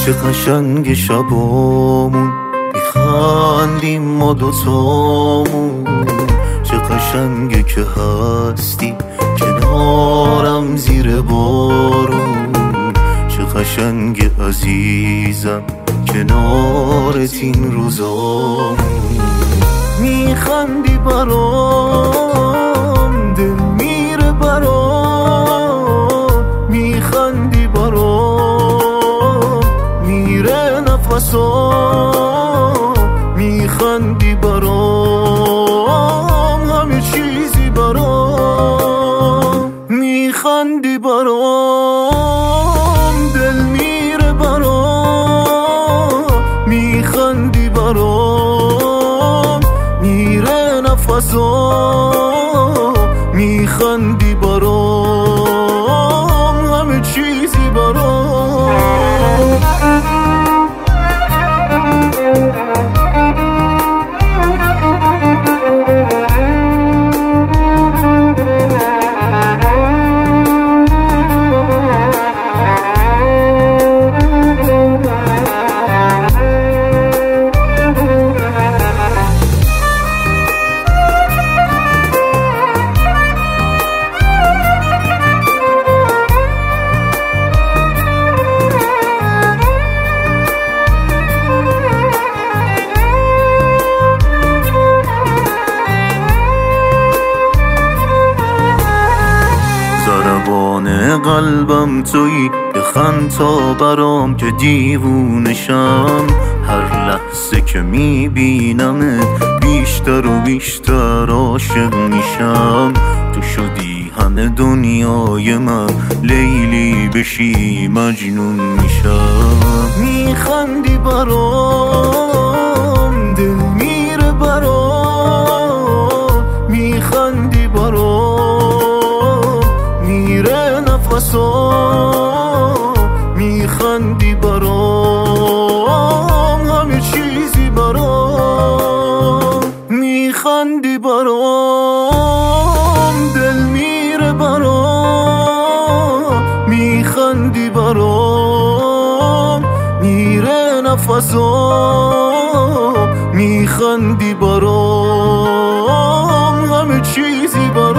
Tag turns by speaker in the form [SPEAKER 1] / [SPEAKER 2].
[SPEAKER 1] چه قشنگ شبامون میخندیم ما دوتامون، چه قشنگه که هستی کنارم زیر بارون، چه قشنگ عزیزم کنارت این روزامون. میخندی برام دل میره برام، میخندی برام میره نفسام، میخندی برام همه چیزی برام، میخندی برام دل میره برام، میخندی برام میره نفسام، میخندی برام همه چیزی برام. ضربان قلبم تویی، بخند تا برام که دیوونشم، هر لحظه که میبینمت بیشتر و بیشتر عاشق میشم. تو شدی همه دنیای من، لیلی بشی مجنون میشم. میخندی برام دل میره برام، میخندی برام میره نفسام، میخندی برام همه چیزی برام، میخندی برام دل میره برام، میخندی برام میره نفسام، میخندی برام همه چیزی برام.